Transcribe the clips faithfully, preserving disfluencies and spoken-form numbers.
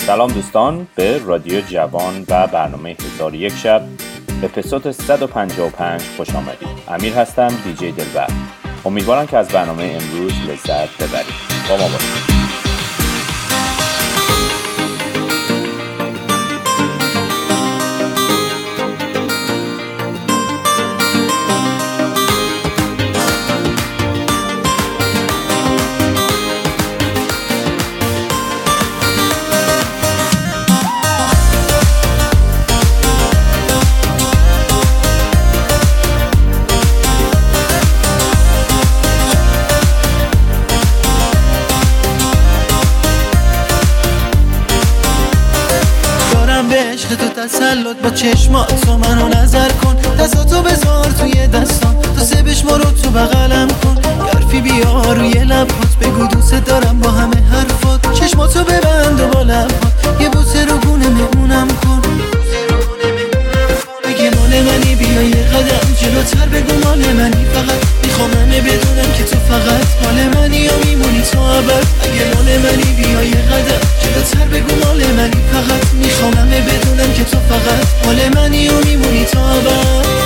سلام دوستان، به رادیو جوان و برنامه هزار و یک شب اپیزود صد و پنجاه و پنج خوش آمدید. امیر هستم، دیجی دلبر. امیدوارم که از برنامه امروز لذت ببرید. با ما باشید. تو تسلط با چشمات تو منو نظر کن، دستاتو بذار توی دستام، تا سه بشمارو تو بغلم کن، حرفی بیار روی لبات، بگو دوست دارم با همه حرفات، چشماتو ببند و با لبات یه بوسه رو گونه مهمونم کن، بگه مال منی، بیا یه قدم جلوتر بگو مال منی، فقط میخوام همه بدونم که تو فقط مال منی و میمونی تو ابد. اگه مال منی بیا یه قدم جلوتر بگو مال منی، فقط میخوام همه بدونم که تو فقط مال منی و میمونی تو ابد.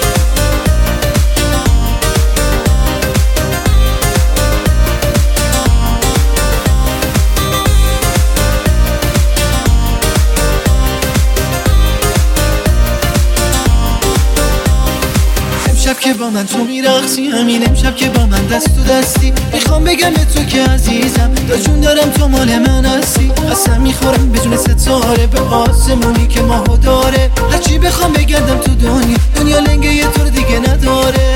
امشب که با من تو میرقصی، همین امشب که با من دست تو دستی، میخوام بگم به تو که عزیزم تا جون دارم تو مال من هستی. قسم میخورم بدون ستاره به آسمونی که ماهو داره، هرچی بخوام بگردم تو دنیا دنیا لنگه یه طور دیگه نداره.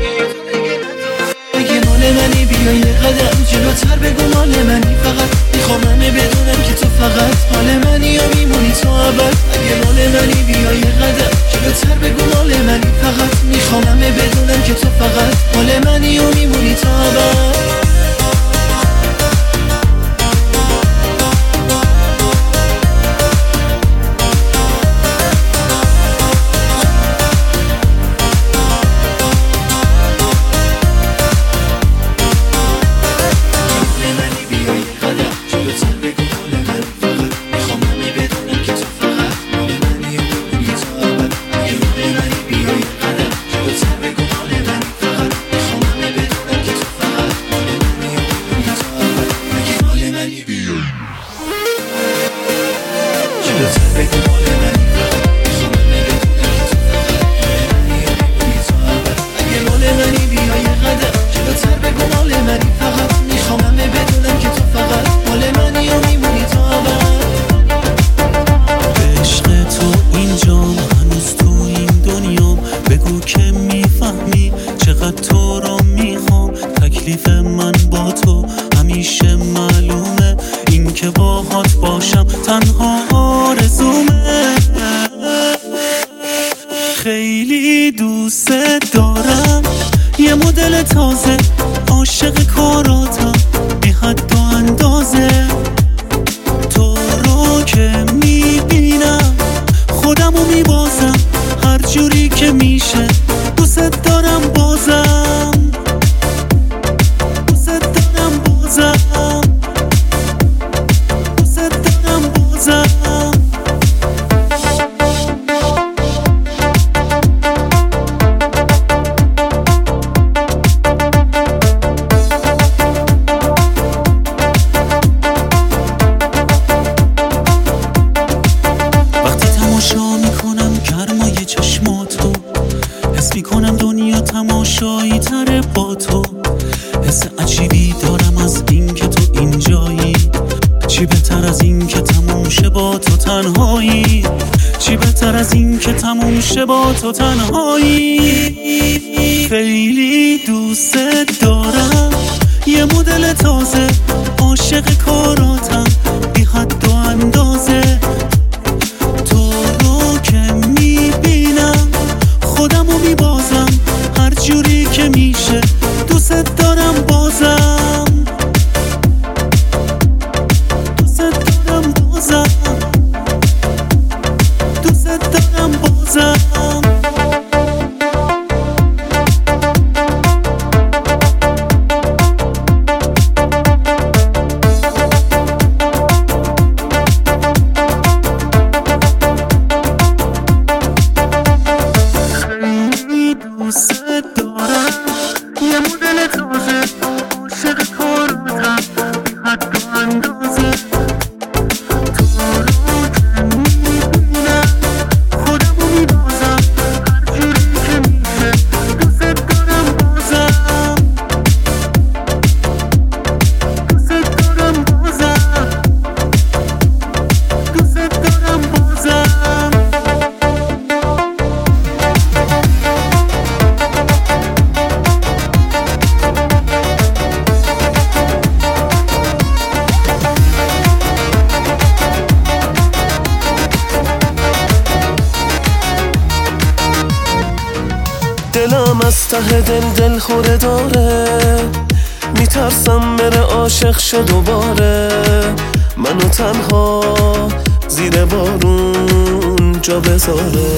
بگه مال منی، بیا یه قدم جلوتر بگو مال منی، فقط میخوام همه بدونم که تو فقط مال منی و میمونی تو ابد. اگه مال منی بیا یه قدم جلوتر بگو مال منی، فقط میخوام همه بدونم که تو فقط مال منی و میمونی تو ابد. خیلی دوست دارم، یه مدل تازه، عاشق کاراتم بی حد و اندازه. تو رو که میبینم خودمو میبازم، هر جوری که میشه دوست دارم بازم، دوست دارم بازم، دوست دارم بازم. تماشایی تره با تو، حس عجیبی دارم از این که تو اینجایی، چی بهتر از این که تموم شه با تو تنهایی، چی بهتر از این که تموم شه با تو تنهایی. خیلی دوست دارم، یه مدل تازه، عاشق کاراتم بی حد و اندازه. تو رو که میبینم خودمو میبازم، هر جوری که میشه دوست دارم بازم، دوست دارم بازم، دوست دارم بازم. از ته دل دل خوره داره، میترسم بره عاشق شه دوباره، منو تنها زیر بارون جا بذاره.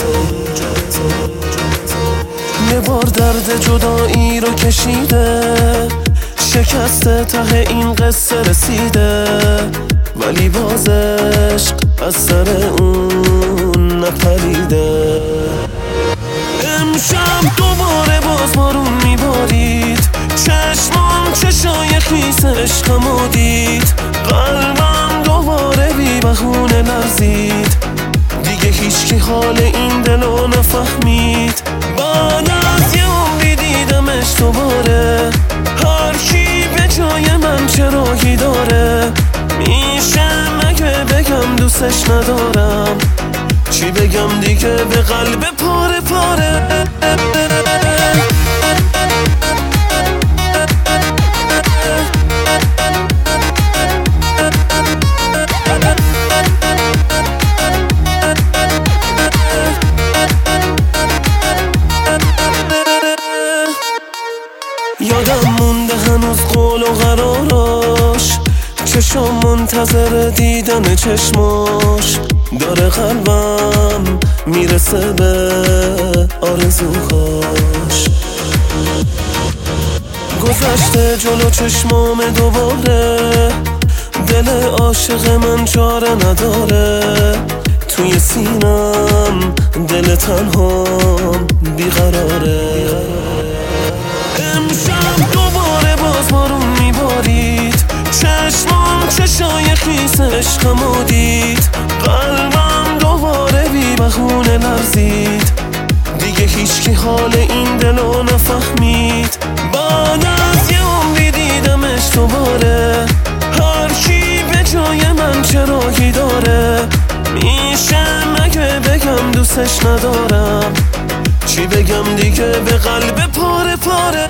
یه بار درد جدایی رو کشیده، شکسته ته این قصه رسیده، ولی باز عشق از سر اون نپریده. امشب دوباره باز بارون میبارید، چشمام چشای خیس عشقمو دید، قلبم دوباره بی بهونه لرزید، دیگه هیچکی حال این دلو نفهمید. بعد از یه عمری دیدمش دوباره، هر کی به جای من چه راهی داره، میشه مگه بگم دوستش ندارم، چی بگم دیگه به قلب پاره پاره. یادم مونده هنوز قول و قراراش، چشم منتظر دیدن چشماش، داره قلبم میرسه به آرزوهاش. گذشته جلو چشمام دوباره، دل عاشق من چاره نداره، توی سینم دل تنهام بیقراره. امشب دوباره باز بارون میبارید، چشمام چشای خیس عشقمو دید، قلبم دوباره بی بهونه لرزید، دیگه هیچکی حال این دلو نفهمید. بعد از یه عمری دیدمش دوباره، هر کی به جای من چه راهی داره، میشه مگه بگم دوستش ندارم، چی بگم دیگه به قلب پاره پاره.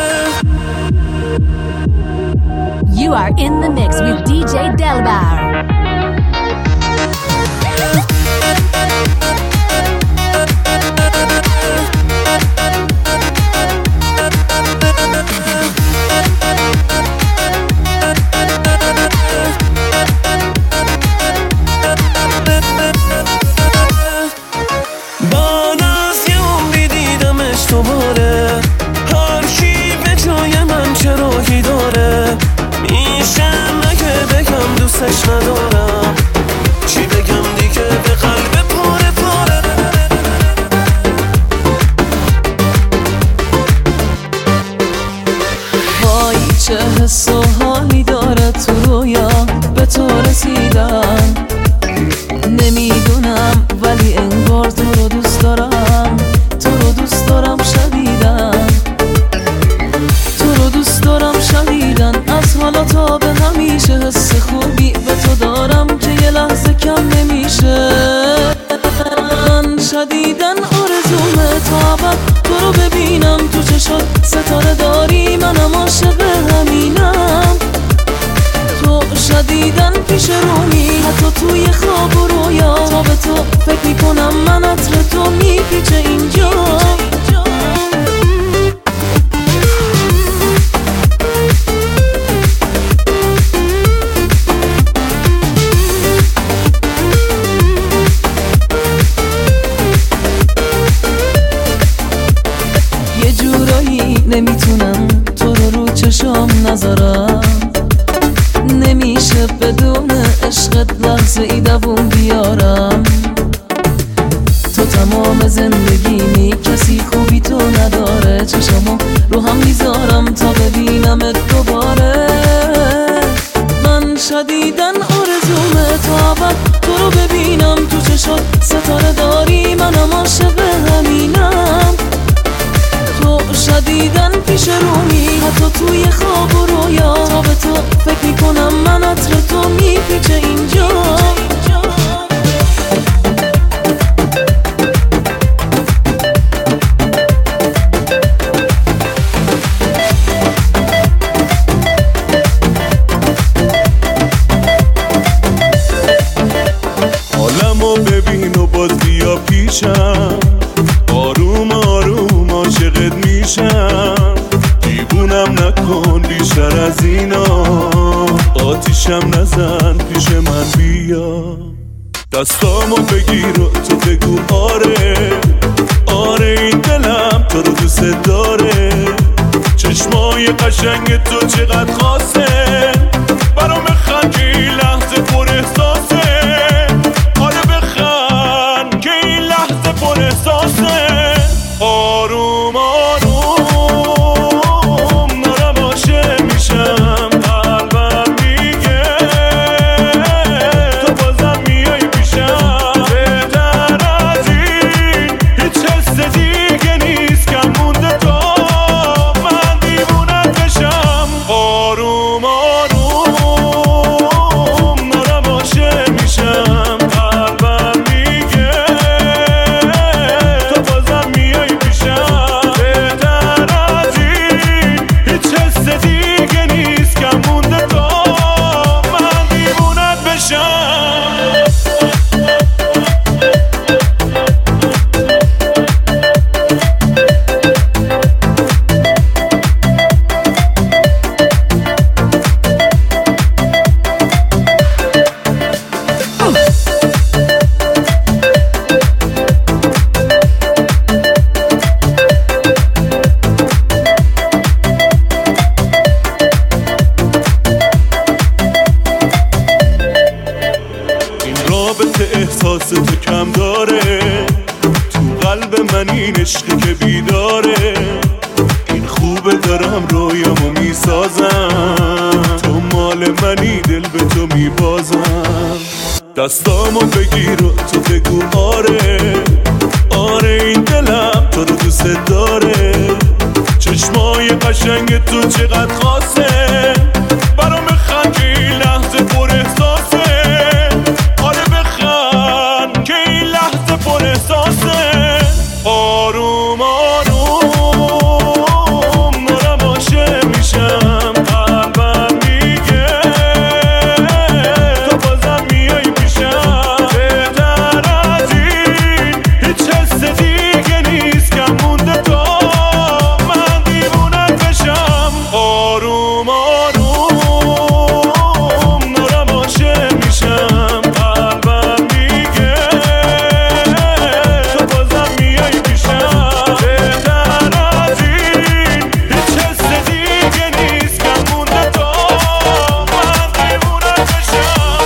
You are in the mix with D J Delbar. دوباره، هر کی به جای من چه راهی داره، میشه مگه بگم دوستش ندارم، چی بگم دیگه به قلب پاره پاره. وای چه حس و حالی داره تو رویا به تو رسیدم، نمیدونم ولی انگار تو رو دوست دارم، تو رو دوست دارم شدیدن، تو رو دوست دارم شدیدن، از حالا تا به همیشه حس خوبی به تو دارم که یه لحظه کم نمیشه. من شدیدن آرزومه تا ابد تو رو ببینم، تو چشات ستاره داری منم عاشق همینم، تو شدیدن پیش رومی حتی توی خواب و رویا، تا به تو فکر میکنم من عطر تو میپیچه اینجا. یه جورایی نمیتونم تو رو رو چشام نذارم، نمیشه بدون عشقت لحظه ای دووم بیارم، تو تمام زندگیمی کسی خوبی تو نداره، چشمو رو هم میذارم تا ببینمت دوباره. من شدیدن آرزومه تا ابد تو رو ببینم، تو چشات ستاره داری منم عاشق همینم، تو شدیدن پیش رومی حتی توی خواب و رویا، تا به تو فکر میکنم من عطر تو میپیچه اینجا. چشم نزن پیش من بیا دستامو بگیر و تو بگو آره آره این دلم تو رو دوست داره چشمای قشنگ تو چقدر خاصه برام بخند که این لحظه پر احساسه آره بخند که این لحظه پر احساسه آروم آروم دارم عاشق میشم قلبم میگه تو بازم میای پیشم بهتر از این هیچ حس دیگه نیست کم مونده تا من دیوونت بشم آروم آروم دارم عاشق میشم قلبم میگه تو بازم میای پیشم بهتر از این هیچ حس دیگه نیست کم مونده تا من دیوونت بشم این رابطه احساس تو کم داره تو قلب من این عشقی که بیداره این خوبه دارم رویامو میسازم تو مال منی دل به تو میبازم دستامو بگیر و تو بگو آره آره این دلم تو رو دوست داره چشمای قشنگ تو چقدر خاصه برام بخند که این لحظه پر احساسه آره بخند که این لحظه پر احساسه آروم آروم دارم عاشق میشم قلبم میگه تو بازم میای پیشم بهتر از این هیچ حس دیگه نیست کم مونده تا من دیوونت بشم آروم آروم دارم عاشق میشم قلبم میگه تو بازم میای پیشم بهتر از این هیچ حس دیگه نیست کم مونده تا من دیوونت بشم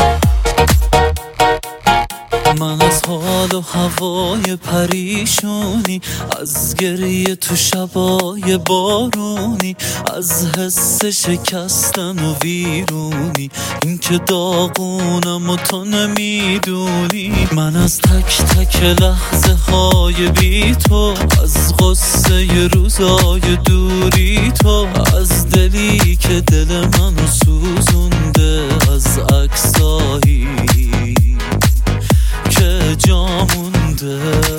من از حال و هوای پریشونی از گریه تو شبای بارونی از حس شکستن و ویرونی این که داغونم و تو نمیدونی من از تک تک لحظه های بی تو از غصه روزای دوری تو از دلی که دل منو سوزونده از عکسایی که جا مونده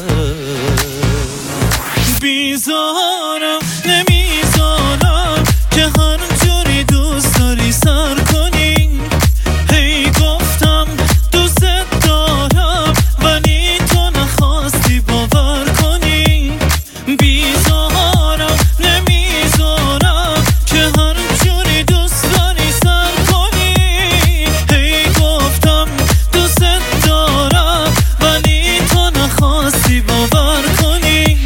بیزارم نمیزارم که هر جوری دوست داری سر کنی هی گفتم دوست دارم ولی تو نخواستی باور کنی بیزارم نمیزارم که هر جوری دوست داری سر کنی هی گفتم دوست دارم ولی تو نخواستی باور کنی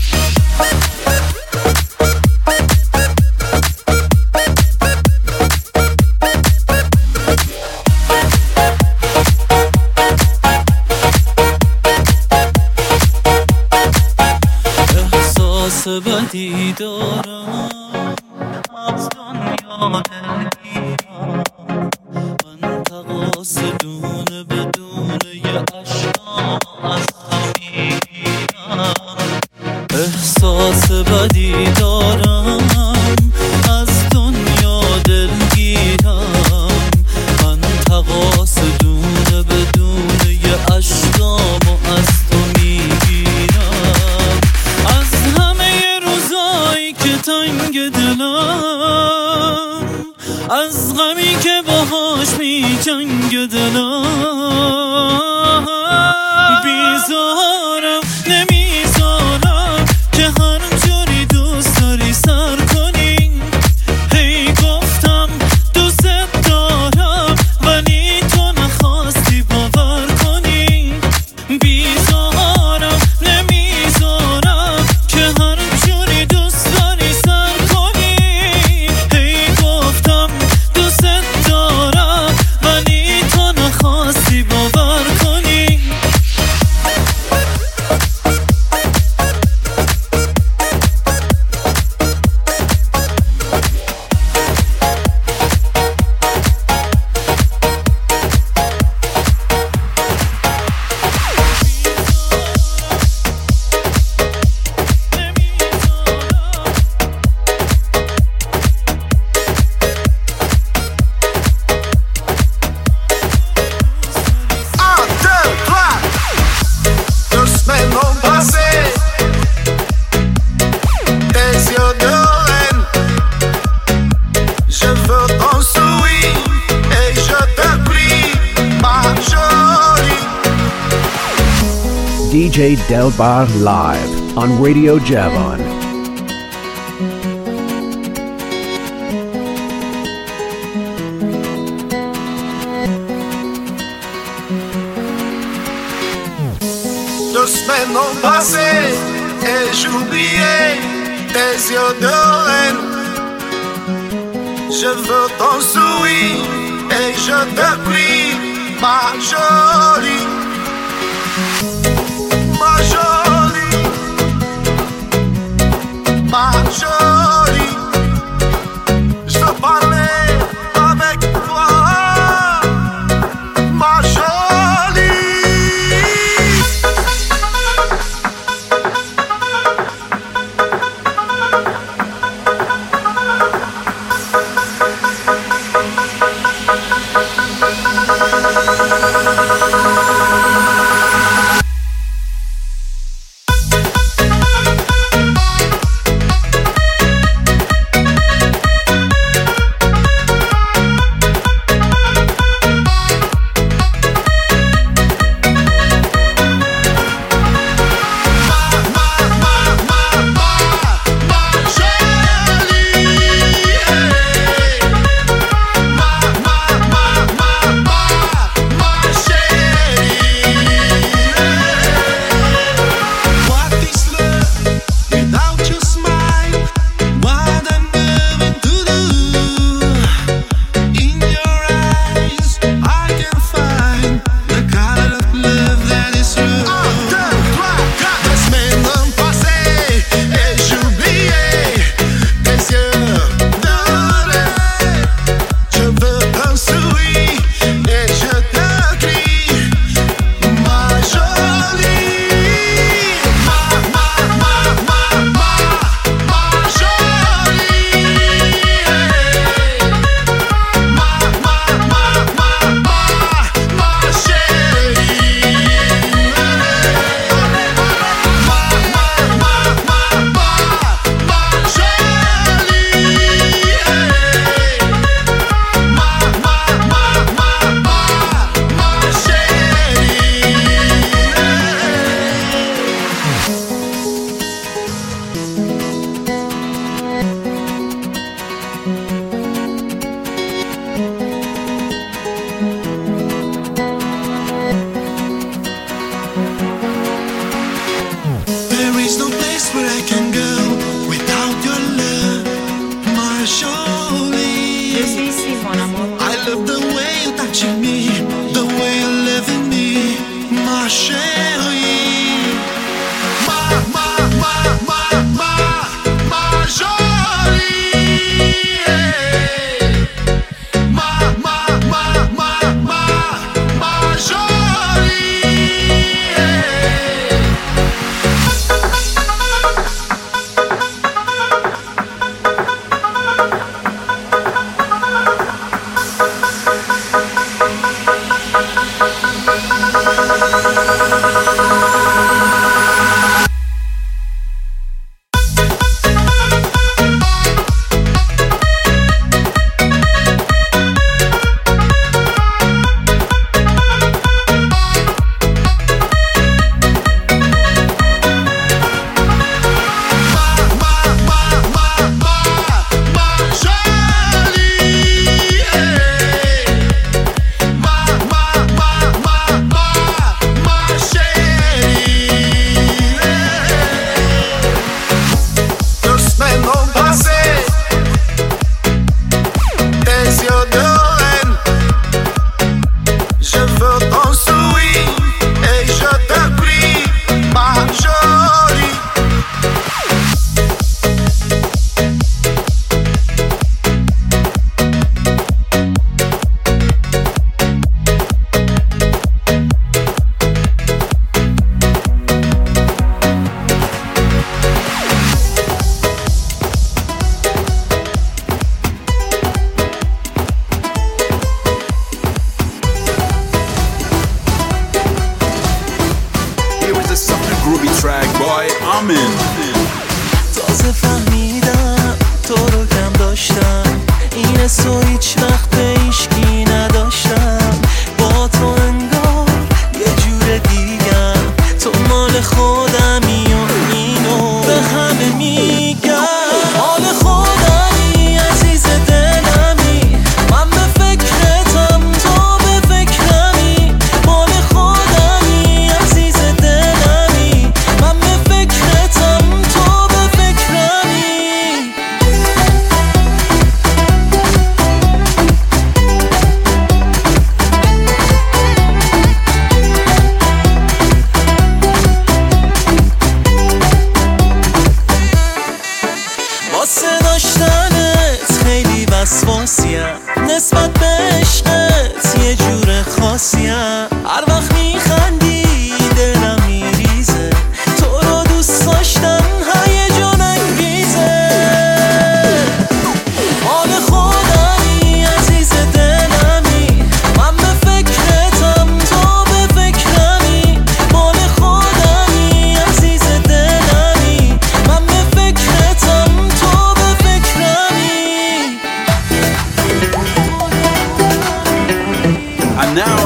احساس بدی دارم از دنیا دلگیرم من تقاس دونه بدونه یه عشقام از خمیگیرم احساس بدی دارم از دنیا دلگیرم من تقاس دونه بدونه یه عشقام از تو میگیرم از همه روزایی که تنگ دلم از غمی که باهاش می جنگ دلم بیزارم نمیزارم که هر جوری دوست داری سر کنی هی گفتم دوست دارم J Delbar live on Radio Javan. Deux semaines ont passé et j'oubliais tes yeux de reine. Je veux ton sourire et je te prie, ma jolie, ma jolie, ma jolie. Je veux parler avec toi, ma jolie.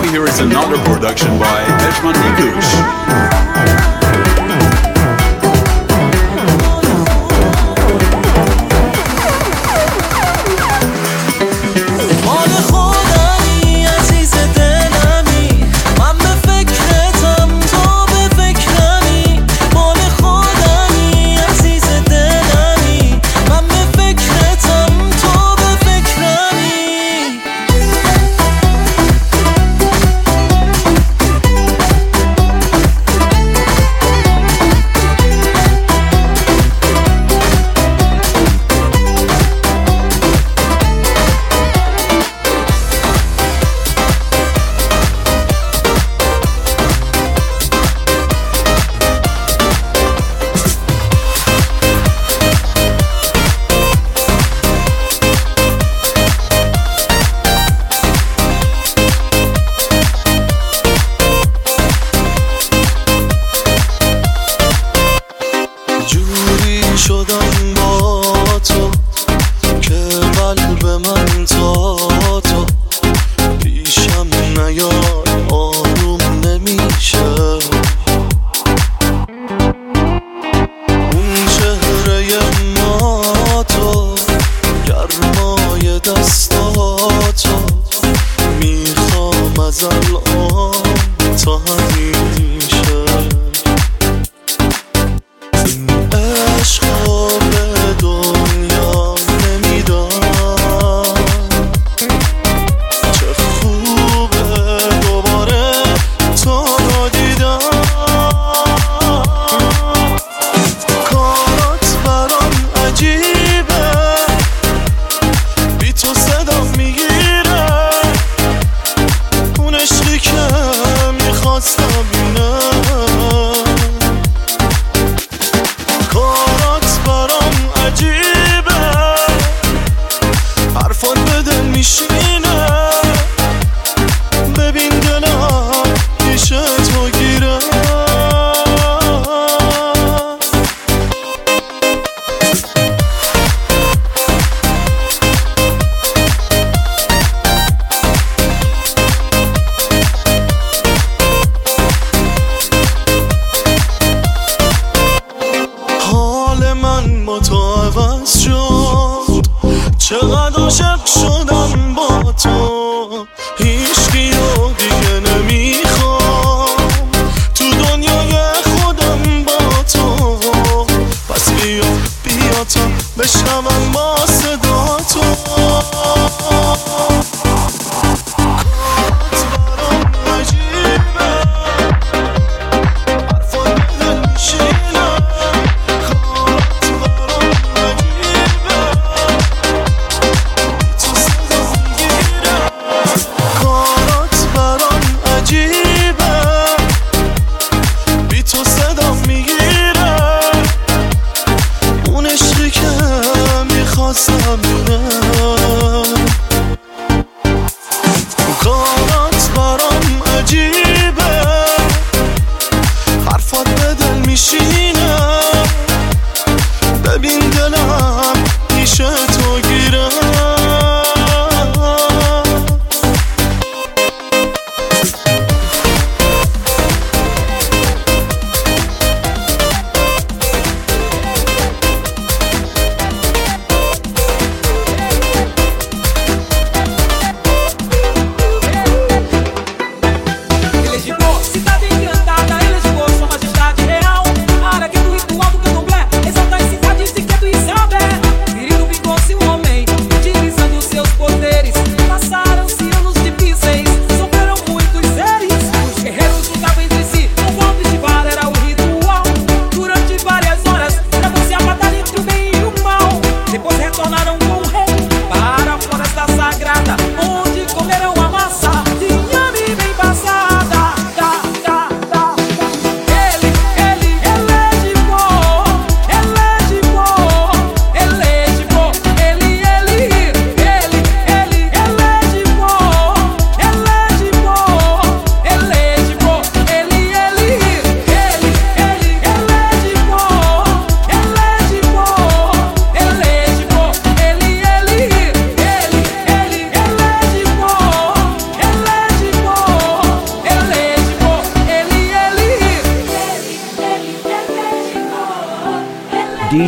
here is another production by Eshman Nikush.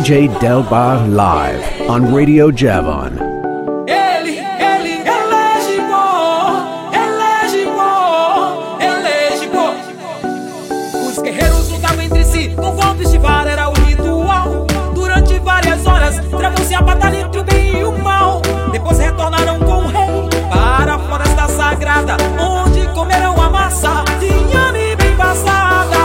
J Delbar live on Radio Javan. Ele, ele, elegível, elegível, elegível. Os guerreiros lutavam entre si, com voto estivar era o ritual. Durante várias horas, travam-se a batalha entre o bem e o mal. Depois retornaram com o rei para a floresta sagrada, onde comerão a massa de inhame bem passada.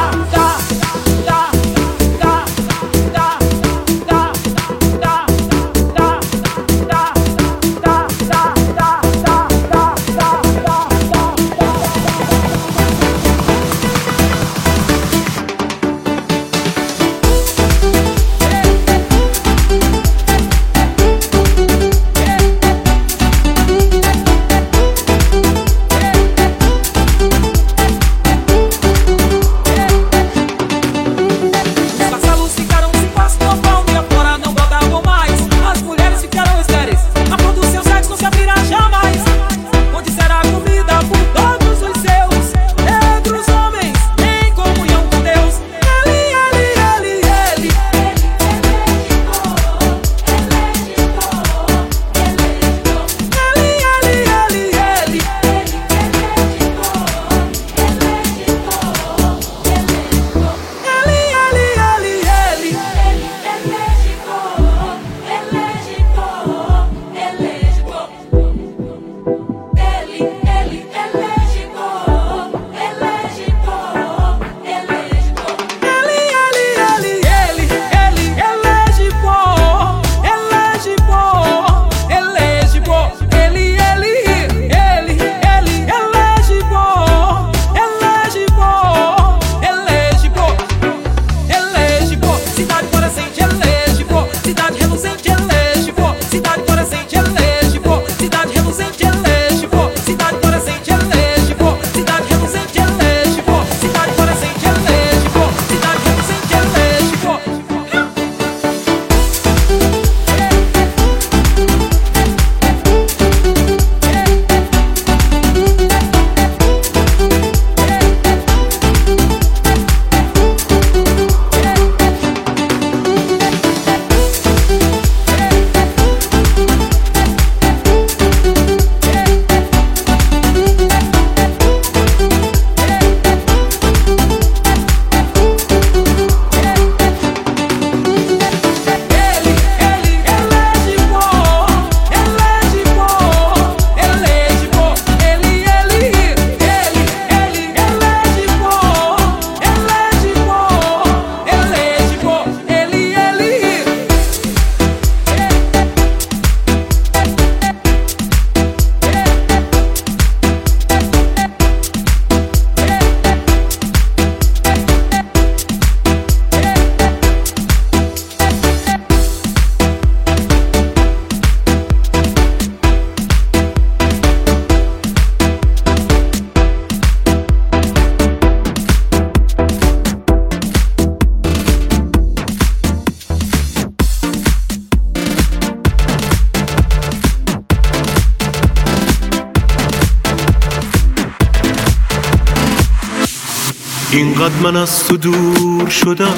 اینقدر من از تو دور شدم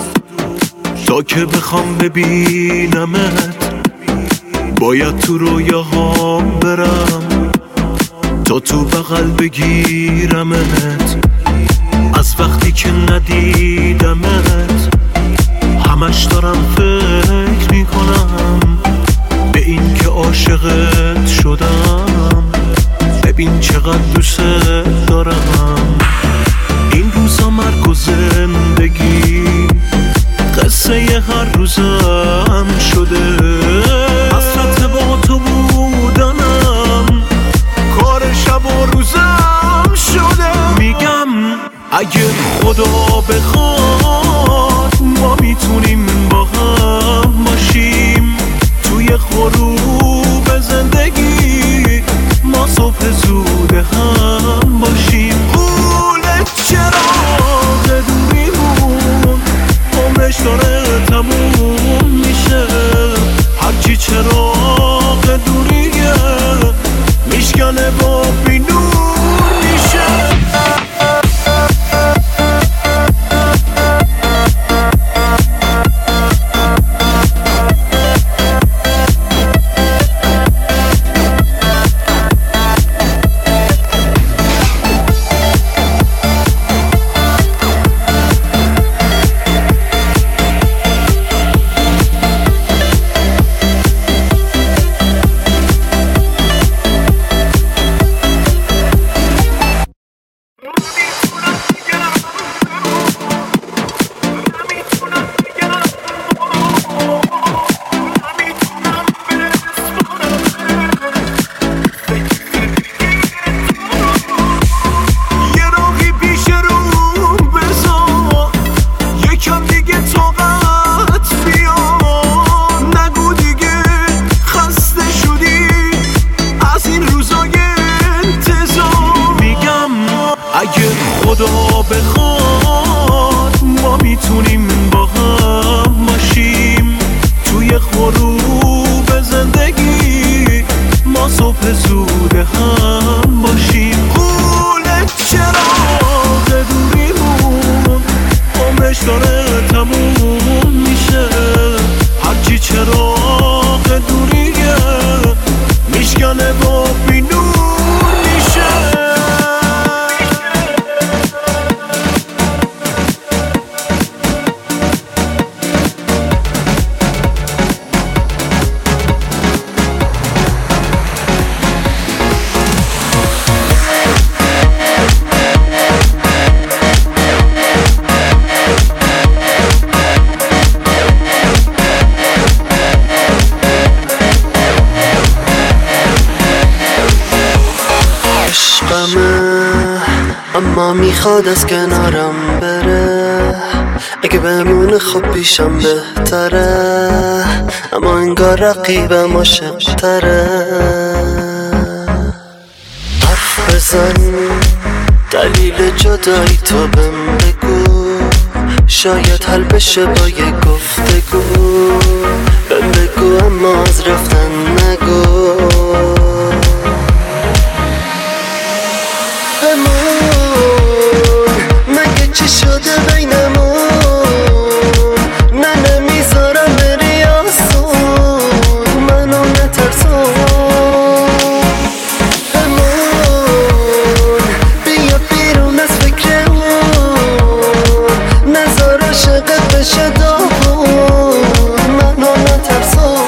تا که بخوام ببینمت، باید تو رویاهام برم تا تو بغل بگیرمت. از وقتی که ندیدمت همش دارم فکر میکنم به این که عاشقت شدم. ببین چقدر دوست دارم. این روزا مرگ و زندگی قصه ی هر روزم شده. حسرت با تو بودنم کار شب و روزم شده. میگم اگه خدا بخواد ما میتونیم با هم باشیم توی غروب زندگی، ما صبح زود هم باشیم. چراغ دوریمون عمرش داره تموم میشه. خدا بخواد ما میتونیم با هم باشیم توی غروب زندگی، ما صبح زود هم باشیم. قول چراغ دوریمون عمرش داره تموم میشه، هرچی چراغ دوریه میشکنه و بینور میشه. اما میخواد از کنارم بره، اگه بمونه خب پیشم بهتره، اما انگار رقیبم عاشق‌تره. حرف بزن دلیل جدایی تو بهم بگو، شاید حل بشه با یه گفتگو. بهم بگو اما از رفتن نگو. مگه چی شده بینمون؟ نه نمیذارم بری آسون، منو نترسون. همون بیا بیرون از فکرمون، نذار عاشقت بشه داغون، منو نترسون.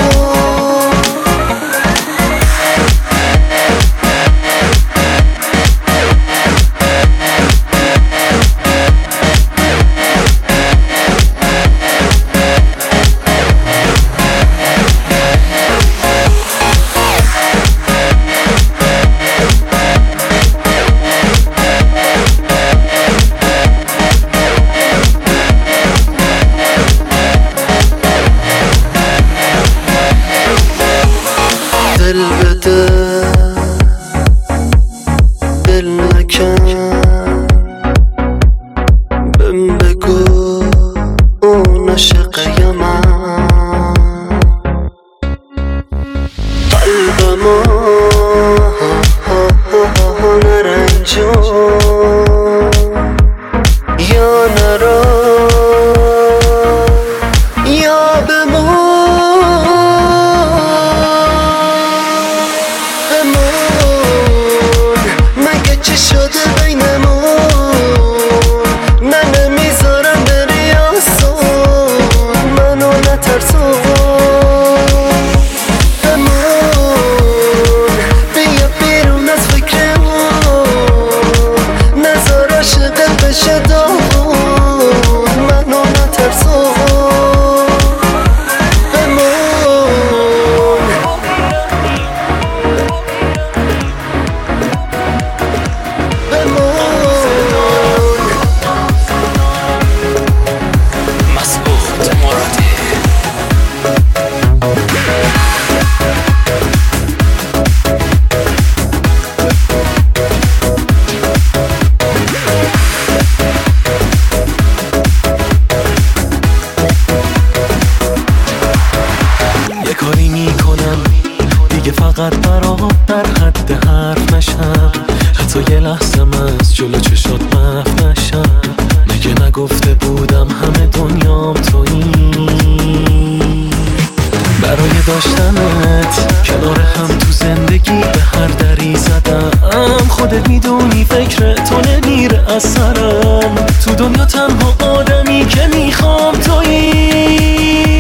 دل بده دل نکن، بهم بگو اون عاشقه یا من. قلبمو نرنجون یا نرا یا بمون. مگه چی شده بینمون؟ نه نمیذارم بری آسون، منو نترسون. همون بیا بیرون از فکرمون، نذار عاشقت بشه داغون، منو نترسون. کاری میکنم دیگه فقط برام در حد حرف نشم، حتی یه لحظه از جلو چشات محو نشم. مگه نگفته بودم همه دنیام تویی؟ برای داشتنت کنار هم تو زندگی به هر دری زدم. خودت میدونی فکر تو نمیره از سرم، تو دنیا تنها آدمی که میخوام تویی.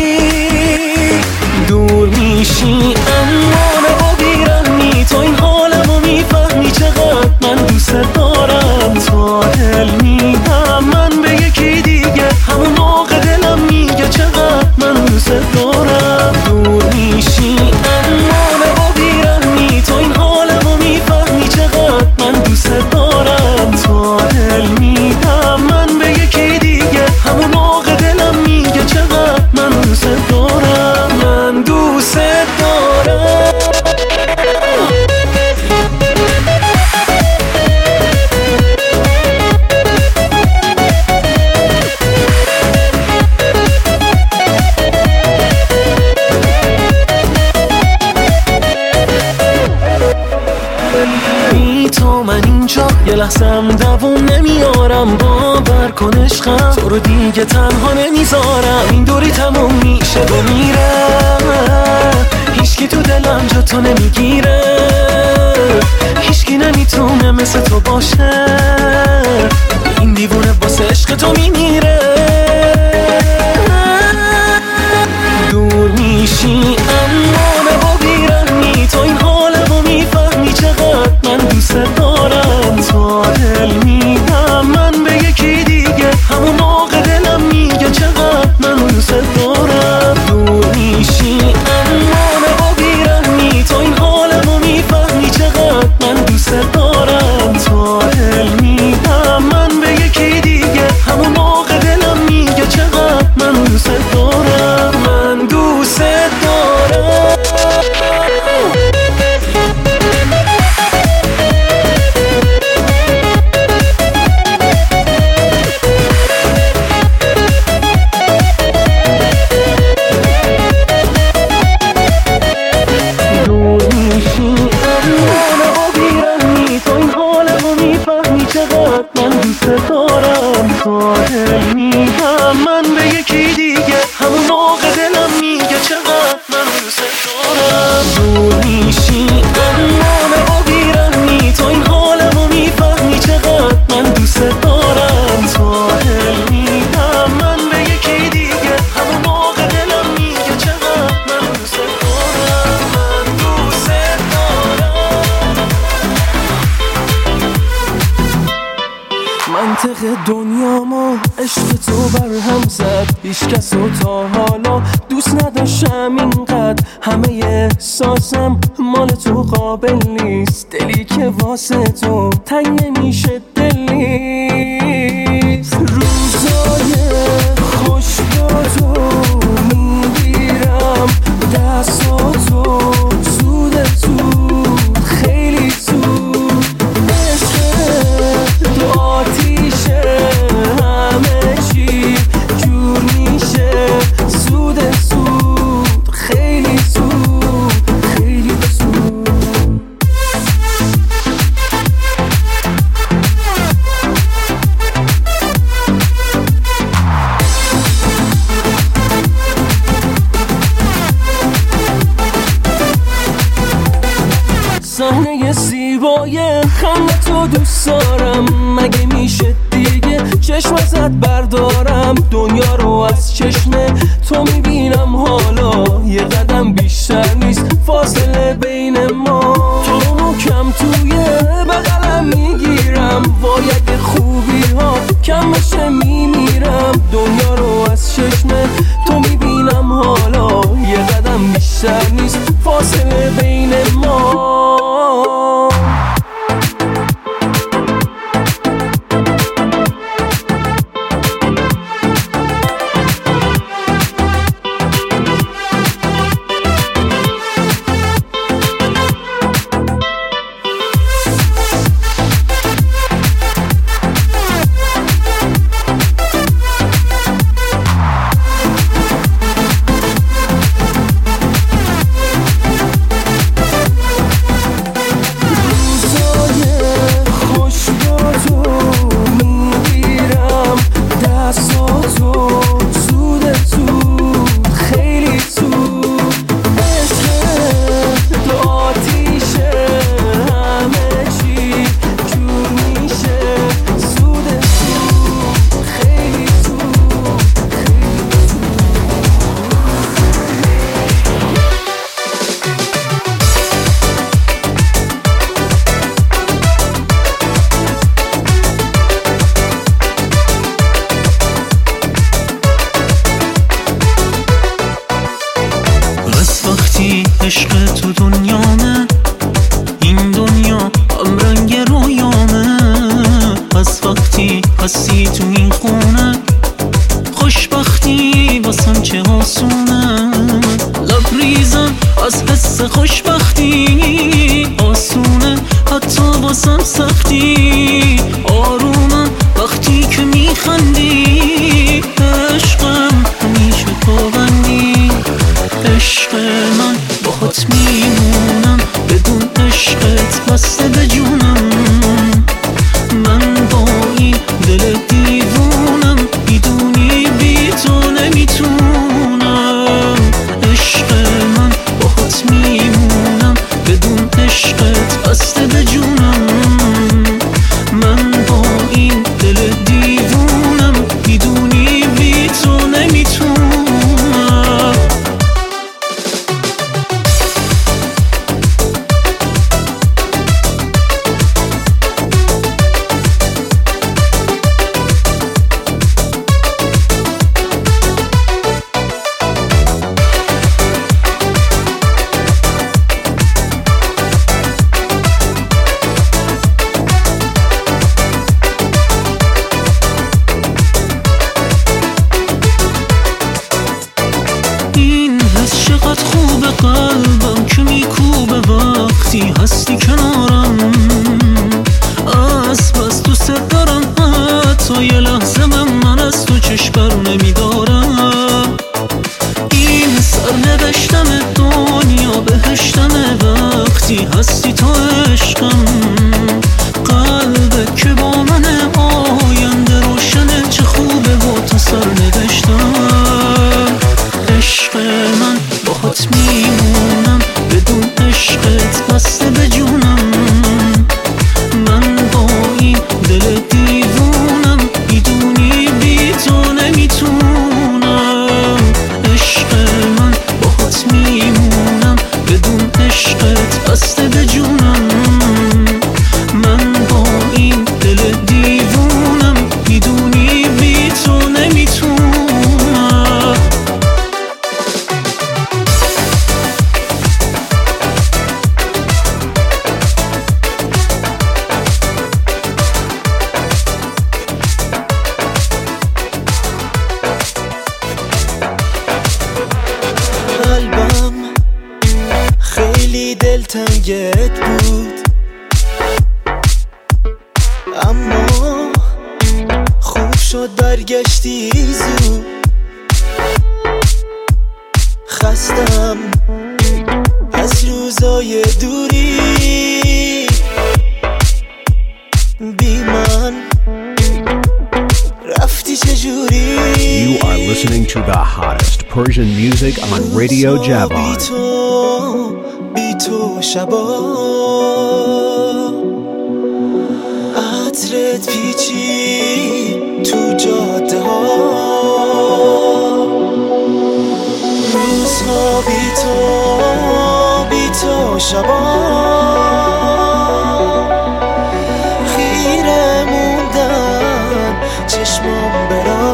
دور میشی اما نبا بیرحمی، تو این حالمو میفهمی چقدر من دوست دارم. تو دل میدم من به یکی دیگه، همون موقع دلم میگه چقدر من دوست دارم. دور میشی اما نبا بیرحمی، تو این حالمو میفهمی چقدر من دوست دارم. تو دل میدم من به یکی دیگه، همون موقع دلم میگه چقدر من دوست دارم. من دوست دارم. بی تو من اینجا یه لحظم دووم نمیارم، باور کن عشقم تو رو دیگه تنها نمیذارم. این دوری تموم میشه و میرم، هیچکی تو دلم جا تو نمیگیره، هیچکی نمیتونه مثل تو باشه، این دیوونه واسه عشق تو میمیره. دور میشی اما نبا بیرمی، تو این حالمو میفهمی چقدر من دوست دارم. تو دل میدم من به یکی دیگه، همون موقع دلم میگه چقدر من دوست دارم. دور میشی اما نبا بیرمی، تو این حالمو میفهمی چقدر من دوست دارم. تو دل میدم من به یکی دیگه، همون موقع دلم میگه چقدر من دوست دارم. من دوست دارم. دور میشی اما نبا بیرمی، تو این حالمو میفهمی چقدر من دوست دارم. تو دل میدم من به یکی دیگه، همون موقع دلم میگه چقدر من دوست دارم. دور میشی اما نبا بیرمی، تو این حالمو میفهمی چقدر من دوست دارم. تو دل میدم من به یکی دیگه، همون موقع دلم میگه چقدر من دوست دارم. من دوست دارم. منطق دنیا ما عشق تو بر هم زد، هیچ کس رو تا حالا دوست نداشتم اینقدر. همه احساسم مال تو قابل نیست، دلی که واسه تو تنگ نمیشه دل نیست. روزای خوش با تو میگیرم دستاتو زود زود خیلی زود، عشق تو آتیشه همه چی جور میشه زود زود خیلی زود خیلی زود. صحنه زیبای خنده تو دوست دارم، مگه میشه دیگه چشم ازت بردارم. دنیا رو از چشم تو میبینم، حالا یه قدم بیشتر نیست فاصله بین ما. تو محکم توی بغلم میگیرم، وای اگه خوبی ها کم بشه میمیرم. دنیا رو از چشم تو میبینم، حالا یه قدم بیشتر نیست فاصله بین ما. عشق تو دنیامه، این دنیا هم رنگ رویامه. از وقتی هستی تو این خونه، خوشبختی واسم چه آسونه. لبریزم از حس خوشبختی، آسونه حتی واسم سختی. آرومم وقتی که میخندی، عشقم همیشه تو بندی. عشق من باهات میمونم، بدون عشقت بسته به جون قلبم که میکوبه وقتی هستی کنارم، از بس دوست دارم حتی یه لحظه من من از تو چشم بر نمیدارم. این سرنوشتم دنیا بهشتمه وقتی هستی تو عشقم، قلبه که با منه آینده روشنه، چه خوبه با تو سرنوشتم. عشق من باهات میمونم، بدون عشقت بسته به جونم، من با این دل دیوونم، میدونی بی تو نمیتونم. عشق من باهات میمونم، بدون عشقت بسته به جونم، من با این دل دیوونم، میدونی بی تو نمیتونم. قلبم خیلی دلتنگت بود، اما خوب شد برگشتی زود. خستم از روزای دوری، بی من رفتی چجوری. You are listening to the hottest Persian music on Radio Javan. بی تو بی تو شبا عطرت پیچی تو جاده ها، روزها بی تو بی تو شبا خیره موندن چشمام برا.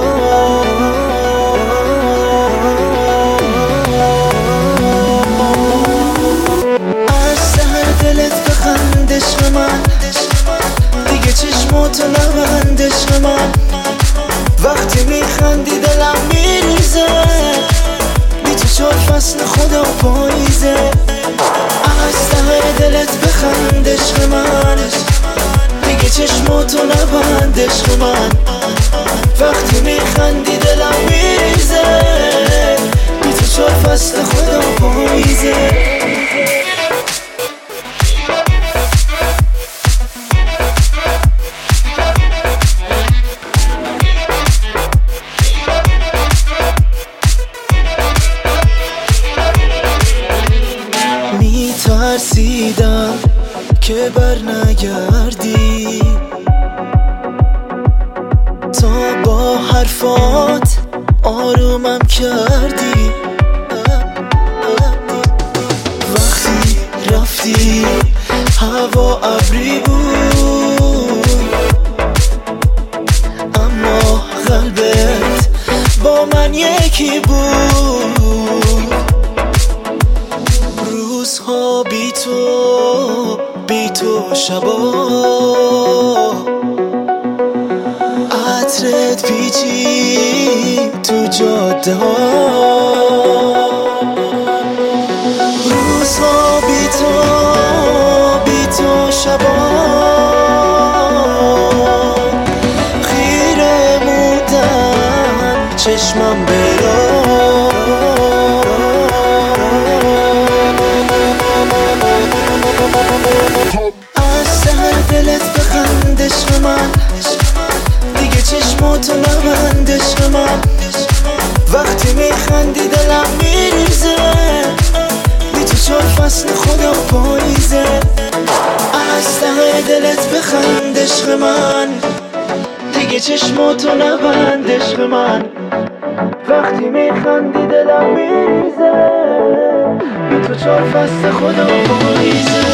از سهر دلت بخند عشق من، دیگه چشماتو نبند عشق من، وقتی میخندی دلم میریزه، بی تو چار فصل خدا پاییزه. از سهر دلت بخند عشق من، دیگه چشماتو نبند عشق من، وقتی میخندی دلم میریزه، بی تو چار فصل خدا پاییزه. میترسیدم که بر نگردی، تا با حرفات آرومم کردی. وقتی رفتی هوا ابری بود، اما قلبت با من یکی بود. روزها بی تو بی تو شبا عطرت پیچی تو جاده ها، روزها بی تو بی تو شبا خیره موندن چشمم برا. از سهر دلت بخند عشق من، دیگه چشماتو نبند عشق من، وقتی میخندی دلم میریزه، بی تو چار فصل خدا پاییزه. از سهر دلت بخند عشق من، دیگه چشماتو نبند عشق من، وقتی میخندی دلم میریزه، بی تو چار فصل خدا پاییزه.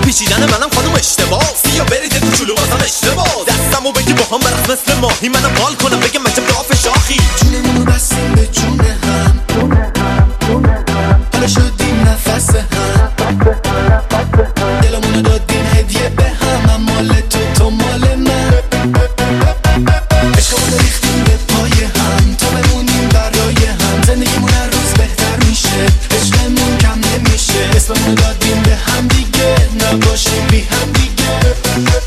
پیچیدن منم خانم اشتباه یا برید تو چلو واسم اشتباه دستمو بگی با هم برق مثل ماهی منم حال کنم بگم مجب راف شاخی جونمونو بستیم به جون هم حالا شدیم نفس هم دلمونو دادیم هدیه به هم هم مال تو تو مال من عشقمونو ریختیم به پای هم تا بمونیم برای هم زندگیمون هر روز بهتر میشه عشقمون کم نمیشه اسممونو دادیم به هم دیگه نباشیم بی هم دیگه